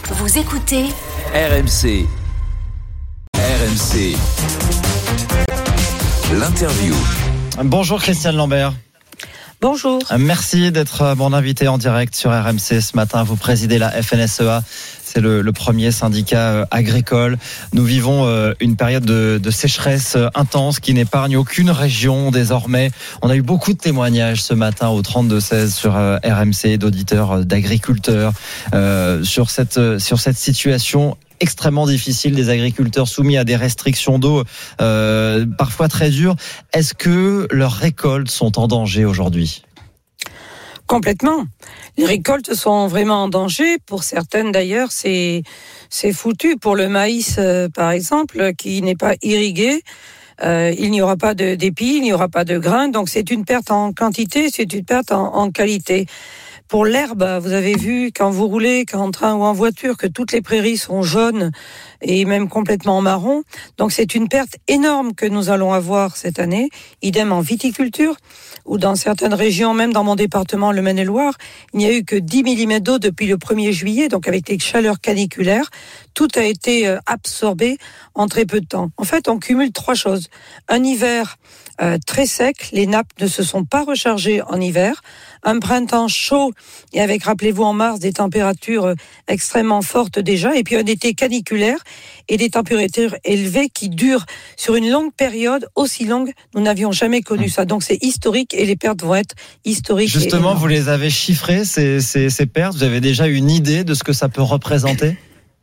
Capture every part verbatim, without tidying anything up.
Vous écoutez R M C. R M C. L'interview. Bonjour Christiane Lambert. Bonjour. Merci d'être mon invité en direct sur R M C ce matin. Vous présidez la F N S E A. C'est le, le premier syndicat agricole. Nous vivons une période de, de sécheresse intense qui n'épargne aucune région désormais. On a eu beaucoup de témoignages ce matin au trente-deux seize sur R M C d'auditeurs, d'agriculteurs euh, sur cette, sur cette situation extrêmement difficile des agriculteurs soumis à des restrictions d'eau euh, parfois très dures. Est-ce que leurs récoltes sont en danger aujourd'hui ? Complètement. Les récoltes sont vraiment en danger. Pour certaines d'ailleurs, c'est c'est foutu. Pour le maïs, euh, par exemple, qui n'est pas irrigué, euh, il n'y aura pas de, d'épi, il n'y aura pas de grains. Donc c'est une perte en quantité, c'est une perte en, en qualité. Pour l'herbe, vous avez vu quand vous roulez, qu'en train ou en voiture, que toutes les prairies sont jaunes et même complètement marron. Donc c'est une perte énorme que nous allons avoir cette année. Idem en viticulture, où dans certaines régions, même dans mon département, le Maine-et-Loire, il n'y a eu que dix millimètres d'eau depuis le premier juillet, donc avec les chaleurs caniculaires, tout a été absorbé en très peu de temps. En fait, on cumule trois choses. Un hiver euh, très sec, les nappes ne se sont pas rechargées en hiver. Un printemps chaud, et avec, rappelez-vous, en mars, des températures extrêmement fortes déjà, et puis un été caniculaire, et des températures élevées qui durent sur une longue période, aussi longue, nous n'avions jamais connu ça. Donc c'est historique, et les pertes vont être historiques. Justement, vous les avez chiffrées, ces, ces, ces pertes. Vous avez déjà une idée de ce que ça peut représenter ?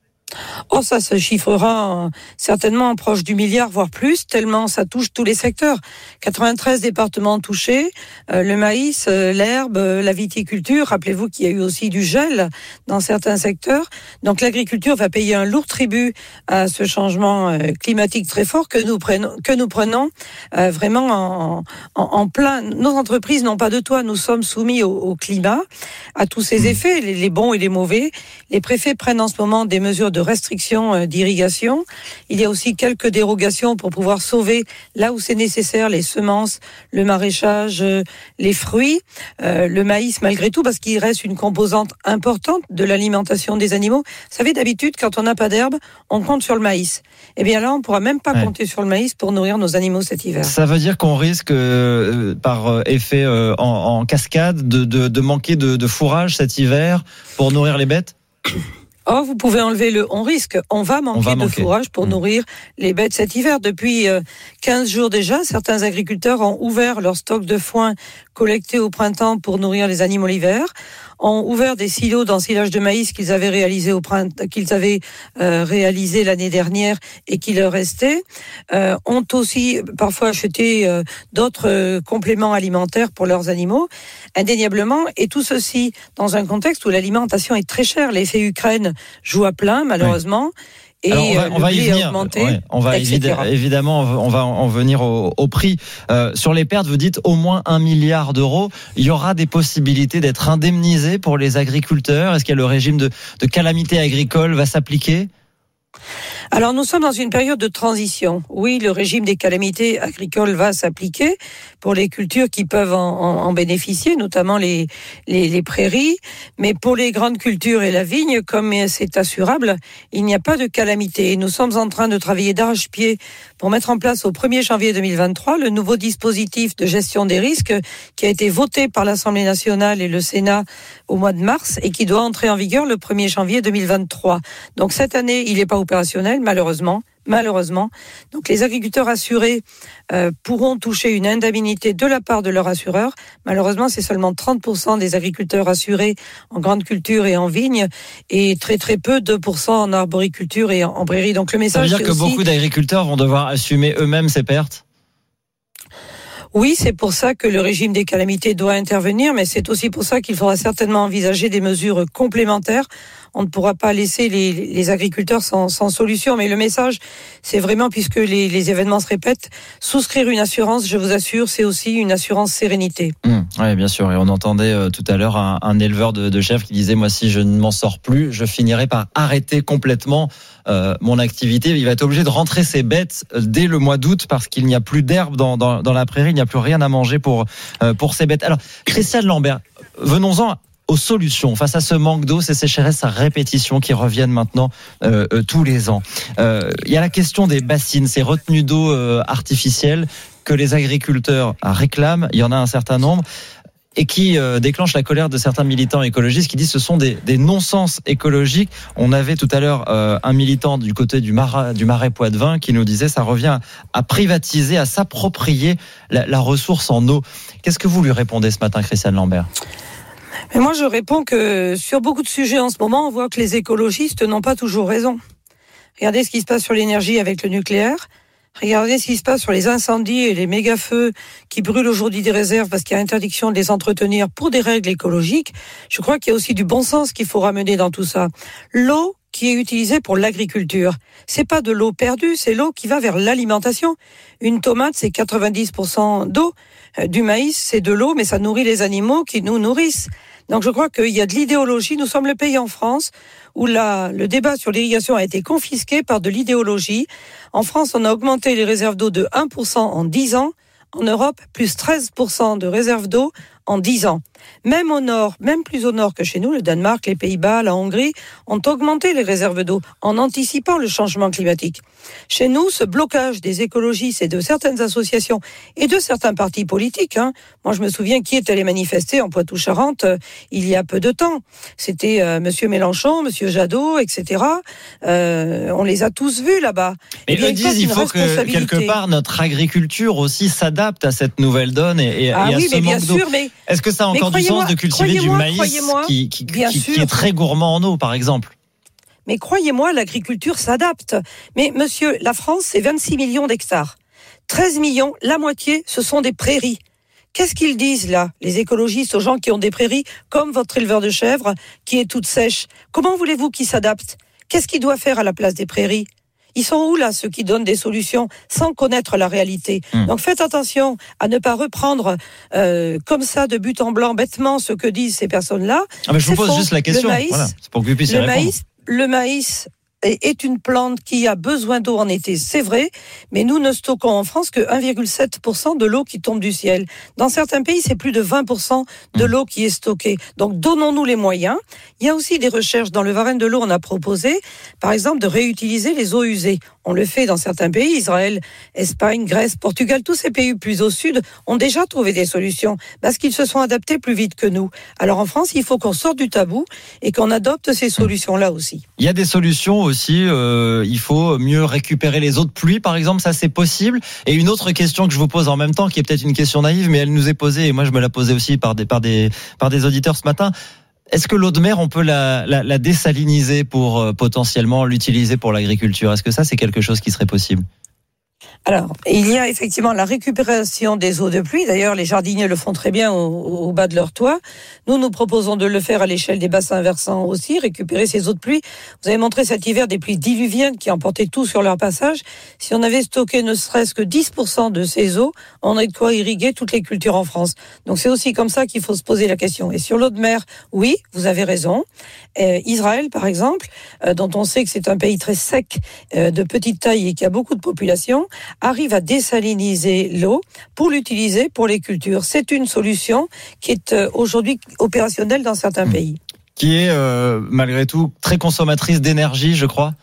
Oh, ça se chiffrera certainement proche du milliard, voire plus, tellement ça touche tous les secteurs. quatre-vingt-treize départements touchés, euh, le maïs, euh, l'herbe, euh, la viticulture. Rappelez-vous qu'il y a eu aussi du gel dans certains secteurs. Donc l'agriculture va payer un lourd tribut à ce changement euh, climatique très fort que nous prenons, que nous prenons euh, vraiment en, en, en plein. Nos entreprises n'ont pas de toit, nous sommes soumis au, au climat, à tous ses effets, les, les bons et les mauvais. Les préfets prennent en ce moment des mesures de restrictions d'irrigation. Il y a aussi quelques dérogations pour pouvoir sauver là où c'est nécessaire les semences, le maraîchage, les fruits, euh, le maïs malgré tout, parce qu'il reste une composante importante de l'alimentation des animaux. Vous savez, d'habitude, quand on n'a pas d'herbe, on compte sur le maïs. Eh bien là, on ne pourra même pas ouais. compter sur le maïs pour nourrir nos animaux cet hiver. Ça veut dire qu'on risque, euh, par effet euh, en, en cascade, de, de, de manquer de, de fourrage cet hiver pour nourrir les bêtes ? Oh, vous pouvez enlever le on risque. On va manquer, on va manquer. de fourrage pour mmh. nourrir les bêtes cet hiver. Depuis quinze jours déjà, certains agriculteurs ont ouvert leur stock de foin collecté au printemps pour nourrir les animaux l'hiver, ont ouvert des silos d'ensilage de maïs qu'ils avaient réalisé au printemps, qu'ils avaient euh, réalisé l'année dernière et qui leur restaient, euh, ont aussi parfois acheté euh, d'autres euh, compléments alimentaires pour leurs animaux, indéniablement, et tout ceci dans un contexte où l'alimentation est très chère. L'effet Ukraine joue à plein, malheureusement. Oui. Et alors on va, on va y venir. Augmenté, ouais, on va évidemment, évidemment, on va en venir au, au prix. Euh, sur les pertes, vous dites au moins un milliard d'euros. Il y aura des possibilités d'être indemnisés pour les agriculteurs. Est-ce que le régime de, de calamité agricole va s'appliquer ? Alors nous sommes dans une période de transition. Oui, le régime des calamités agricoles va s'appliquer pour les cultures qui peuvent en, en, en bénéficier, notamment les, les, les prairies. Mais pour les grandes cultures et la vigne, comme c'est assurable, il n'y a pas de calamité. Nous sommes en train de travailler d'arrache-pied pour mettre en place au premier janvier deux mille vingt-trois le nouveau dispositif de gestion des risques qui a été voté par l'Assemblée nationale et le Sénat au mois de mars et qui doit entrer en vigueur le premier janvier deux mille vingt-trois. Donc cette année, il n'est pas opérationnel, malheureusement. Malheureusement. Donc les agriculteurs assurés euh, pourront toucher une indemnité de la part de leur assureur. Malheureusement, c'est seulement trente pour cent des agriculteurs assurés en grande culture et en vigne et très très peu, deux pour cent en arboriculture et en, en prairie. Donc le message, ça veut dire que aussi... beaucoup d'agriculteurs vont devoir assumer eux-mêmes ces pertes ? Oui, c'est pour ça que le régime des calamités doit intervenir, mais c'est aussi pour ça qu'il faudra certainement envisager des mesures complémentaires. On ne pourra pas laisser les, les agriculteurs sans, sans solution. Mais le message, c'est vraiment, puisque les, les événements se répètent, souscrire une assurance, je vous assure, c'est aussi une assurance sérénité. Mmh, oui, bien sûr. Et on entendait euh, tout à l'heure un, un éleveur de, de chèvres qui disait, moi, si je ne m'en sors plus, je finirai par arrêter complètement euh, mon activité. Il va être obligé de rentrer ses bêtes dès le mois d'août parce qu'il n'y a plus d'herbe dans, dans, dans la prairie. Il n'y a plus rien à manger pour, euh, pour ses bêtes. Alors, Christiane Lambert, venons-en aux solutions face à ce manque d'eau, ces sécheresses à répétition qui reviennent maintenant euh, euh, tous les ans. Euh, il y a la question des bassines, ces retenues d'eau euh, artificielles que les agriculteurs réclament. Il y en a un certain nombre. Et qui euh, déclenche la colère de certains militants écologistes qui disent que ce sont des, des non-sens écologiques. On avait tout à l'heure euh, un militant du côté du Marais, du Marais Poitevin qui nous disait ça revient à privatiser, à s'approprier la, la ressource en eau. Qu'est-ce que vous lui répondez ce matin, Christiane Lambert ? Mais moi, je réponds que sur beaucoup de sujets en ce moment, on voit que les écologistes n'ont pas toujours raison. Regardez ce qui se passe sur l'énergie avec le nucléaire. Regardez ce qui se passe sur les incendies et les méga-feux qui brûlent aujourd'hui des réserves parce qu'il y a interdiction de les entretenir pour des règles écologiques. Je crois qu'il y a aussi du bon sens qu'il faut ramener dans tout ça. L'eau qui est utilisée pour l'agriculture, c'est pas de l'eau perdue, c'est l'eau qui va vers l'alimentation. Une tomate, c'est quatre-vingt-dix pour cent d'eau. Du maïs, c'est de l'eau, mais ça nourrit les animaux qui nous nourrissent. Donc je crois qu'il y a de l'idéologie. Nous sommes le pays en France où la, le débat sur l'irrigation a été confisqué par de l'idéologie. En France, on a augmenté les réserves d'eau de un pour cent en dix ans. En Europe, plus treize pour cent de réserves d'eau en dix ans. Même au nord, même plus au nord que chez nous, le Danemark, les Pays-Bas, la Hongrie, ont augmenté les réserves d'eau en anticipant le changement climatique. Chez nous, ce blocage des écologistes et de certaines associations et de certains partis politiques, hein, moi je me souviens qui est allé manifester en Poitou-Charentes euh, il y a peu de temps. C'était euh, Monsieur Mélenchon, Monsieur Jadot, et cetera. Euh, on les a tous vus là-bas. Et ils disent il faut que quelque part notre agriculture aussi s'adapte à cette nouvelle donne et, et, ah et à oui, ce mais manque bien d'eau. Sûr, mais, Est-ce que ça a encore du sens de cultiver du maïs qui, qui, qui, qui est très gourmand en eau, par exemple ? Mais croyez-moi, l'agriculture s'adapte. Mais monsieur, la France, c'est vingt-six millions d'hectares. treize millions, la moitié, ce sont des prairies. Qu'est-ce qu'ils disent là, les écologistes, aux gens qui ont des prairies, comme votre éleveur de chèvres, qui est toute sèche ? Comment voulez-vous qu'ils s'adaptent ? Qu'est-ce qu'il doit faire à la place des prairies ? Ils sont où là, ceux qui donnent des solutions sans connaître la réalité ? mmh. Donc faites attention à ne pas reprendre euh, comme ça de but en blanc bêtement ce que disent ces personnes-là. Ah mais je vous pose faux. juste la question. Le maïs, voilà, c'est pour que vous puissiez le répondre. Maïs, le maïs est une plante qui a besoin d'eau en été, c'est vrai, mais nous ne stockons en France que un virgule sept pour cent de l'eau qui tombe du ciel. Dans certains pays, c'est plus de vingt pour cent de l'eau qui est stockée. Donc donnons-nous les moyens. Il y a aussi des recherches dans le Varenne de l'eau, on a proposé, par exemple, de réutiliser les eaux usées. On le fait dans certains pays, Israël, Espagne, Grèce, Portugal, tous ces pays plus au sud ont déjà trouvé des solutions parce qu'ils se sont adaptés plus vite que nous. Alors en France, il faut qu'on sorte du tabou et qu'on adopte ces solutions-là aussi. Il y a des solutions aussi, euh, il faut mieux récupérer les eaux de pluie, par exemple, ça c'est possible. Et une autre question que je vous pose en même temps, qui est peut-être une question naïve, mais elle nous est posée, et moi je me la posais aussi par des, par des, par des auditeurs ce matin. Est-ce que l'eau de mer, on peut la, la, la désaliniser pour euh, potentiellement l'utiliser pour l'agriculture ? Est-ce que ça, c'est quelque chose qui serait possible ? Alors, il y a effectivement la récupération des eaux de pluie. D'ailleurs, les jardiniers le font très bien au, au bas de leur toit. Nous, nous proposons de le faire à l'échelle des bassins versants aussi, récupérer ces eaux de pluie. Vous avez montré cet hiver des pluies diluviennes qui emportaient tout sur leur passage. Si on avait stocké ne serait-ce que dix pour cent de ces eaux, on aurait de quoi irriguer toutes les cultures en France. Donc, c'est aussi comme ça qu'il faut se poser la question. Et sur l'eau de mer, oui, vous avez raison. Euh, Israël, par exemple, euh, dont on sait que c'est un pays très sec, euh, de petite taille et qui a beaucoup de population, arrive à désaliniser l'eau pour l'utiliser pour les cultures. C'est une solution qui est aujourd'hui opérationnelle dans certains pays. Qui est, euh, malgré tout, très consommatrice d'énergie, je crois.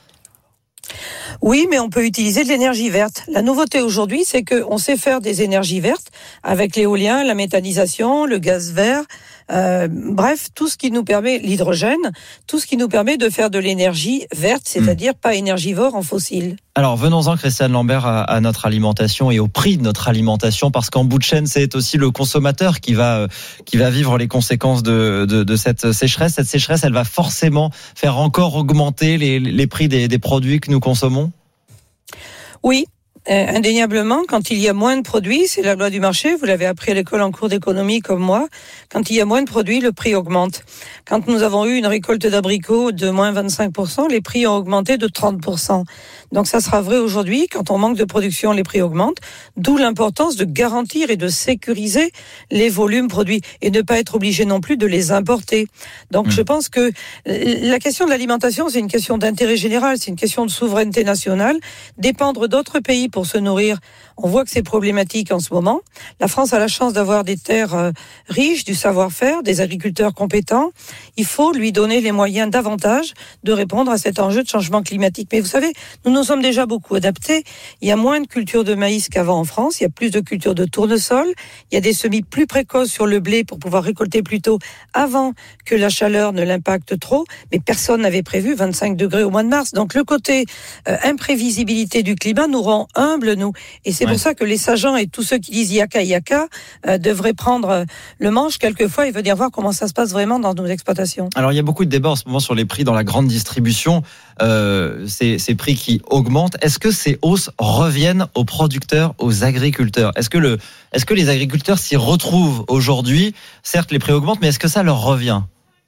Oui, mais on peut utiliser de l'énergie verte. La nouveauté aujourd'hui, c'est qu'on sait faire des énergies vertes avec l'éolien, la méthanisation, le gaz vert, euh, bref, tout ce qui nous permet, l'hydrogène, tout ce qui nous permet de faire de l'énergie verte, c'est-à-dire pas énergivore en fossiles. Alors venons-en, Christiane Lambert, à, à notre alimentation et au prix de notre alimentation, parce qu'en bout de chaîne, c'est aussi le consommateur qui va qui va vivre les conséquences de, de, de cette sécheresse. Cette sécheresse, elle va forcément faire encore augmenter les, les prix des, des produits que nous consommons ? Oui. Euh, indéniablement, quand il y a moins de produits, c'est la loi du marché, vous l'avez appris à l'école en cours d'économie comme moi, quand il y a moins de produits, le prix augmente. Quand nous avons eu une récolte d'abricots de moins vingt-cinq pour cent, les prix ont augmenté de trente pour cent. Donc ça sera vrai aujourd'hui, quand on manque de production, les prix augmentent, d'où l'importance de garantir et de sécuriser les volumes produits et ne pas être obligé non plus de les importer. Donc mmh. je pense que la question de l'alimentation, c'est une question d'intérêt général, c'est une question de souveraineté nationale. Dépendre d'autres pays pour se nourrir, On voit que c'est problématique en ce moment. La France a la chance d'avoir des terres euh, riches, du savoir-faire, des agriculteurs compétents. Il faut lui donner les moyens davantage de répondre à cet enjeu de changement climatique. Mais vous savez, nous nous sommes déjà beaucoup adaptés. Il y a moins de culture de maïs qu'avant en France. Il y a plus de culture de tournesol. Il y a des semis plus précoces sur le blé pour pouvoir récolter plus tôt avant que la chaleur ne l'impacte trop. Mais personne n'avait prévu vingt-cinq degrés au mois de mars. Donc le côté euh, imprévisibilité du climat nous rend humbles, nous. Et c'est ouais. pour ça que les sageants et tous ceux qui disent yaka yaka euh, devraient prendre le manche quelquefois et venir voir comment ça se passe vraiment dans nos exploitations. Alors il y a beaucoup de débats en ce moment sur les prix dans la grande distribution, euh, ces, ces prix qui augmentent. Est-ce que ces hausses reviennent aux producteurs, aux agriculteurs ? Est-ce que, le, est-ce que les agriculteurs s'y retrouvent aujourd'hui ? Certes, les prix augmentent, mais est-ce que ça leur revient ?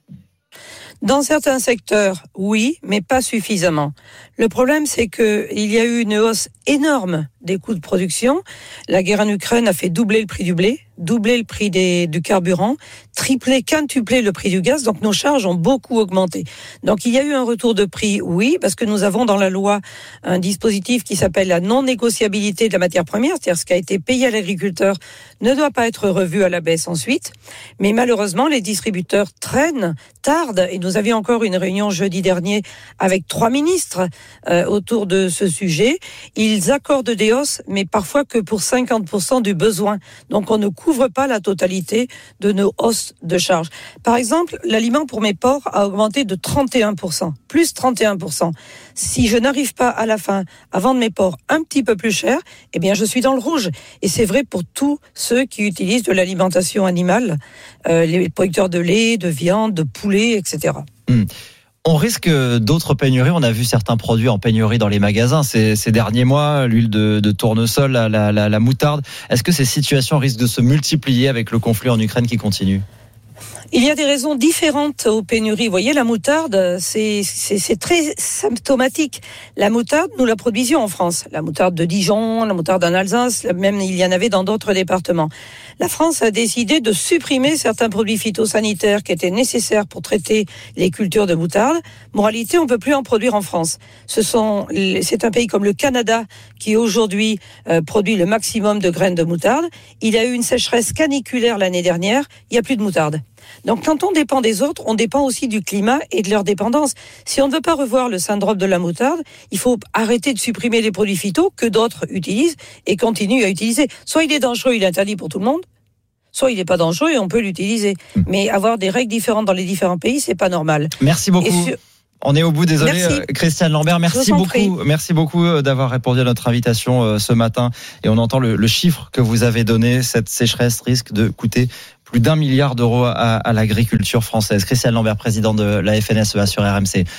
Dans certains secteurs, oui, mais pas suffisamment. Le problème, c'est que il y a eu une hausse énorme des coûts de production. La guerre en Ukraine a fait doubler le prix du blé, doubler le prix des, du carburant, tripler, quintupler le prix du gaz. Donc nos charges ont beaucoup augmenté. Donc il y a eu un retour de prix, oui, parce que nous avons dans la loi un dispositif qui s'appelle la non-négociabilité de la matière première, c'est-à-dire ce qui a été payé à l'agriculteur ne doit pas être revu à la baisse ensuite. Mais malheureusement, les distributeurs traînent, tardent, et nous avions encore une réunion jeudi dernier avec trois ministres euh, autour de ce sujet. Ils accordent des hausses, mais parfois que pour cinquante pour cent du besoin. Donc on ne couvre pas la totalité de nos hausses de charges. Par exemple, l'aliment pour mes porcs a augmenté de trente et un pour cent, plus trente et un pour cent. Si je n'arrive pas à la fin à vendre mes porcs un petit peu plus cher, eh bien je suis dans le rouge. Et c'est vrai pour tous ceux qui utilisent de l'alimentation animale, euh, les producteurs de lait, de viande, de poulet, et cetera. Mmh. On risque d'autres pénuries. On a vu certains produits en pénurie dans les magasins ces, ces derniers mois, l'huile de, de tournesol, la, la, la, la moutarde. Est-ce que ces situations risquent de se multiplier avec le conflit en Ukraine qui continue ? Il y a des raisons différentes aux pénuries. Vous voyez, la moutarde, c'est, c'est, c'est très symptomatique. La moutarde, nous la produisions en France. La moutarde de Dijon, la moutarde en Alsace, même il y en avait dans d'autres départements. La France a décidé de supprimer certains produits phytosanitaires qui étaient nécessaires pour traiter les cultures de moutarde. Moralité, on ne peut plus en produire en France. Ce sont, c'est un pays comme le Canada qui aujourd'hui euh, produit le maximum de graines de moutarde. Il y a eu une sécheresse caniculaire l'année dernière. Il n'y a plus de moutarde. Donc quand on dépend des autres, on dépend aussi du climat et de leur dépendance. Si on ne veut pas revoir le syndrome de la moutarde, il faut arrêter de supprimer les produits phyto que d'autres utilisent et continuent à utiliser. Soit il est dangereux, il est interdit pour tout le monde, soit il n'est pas dangereux et on peut l'utiliser. Mais avoir des règles différentes dans les différents pays, c'est pas normal. Merci beaucoup. Sur... On est au bout, désolé, merci. Christiane Lambert, merci beaucoup, prie. merci beaucoup d'avoir répondu à notre invitation ce matin. Et on entend le, le chiffre que vous avez donné, cette sécheresse risque de coûter plus d'un milliard d'euros à, à l'agriculture française. Christiane Lambert, président de la F N S E A sur R M C.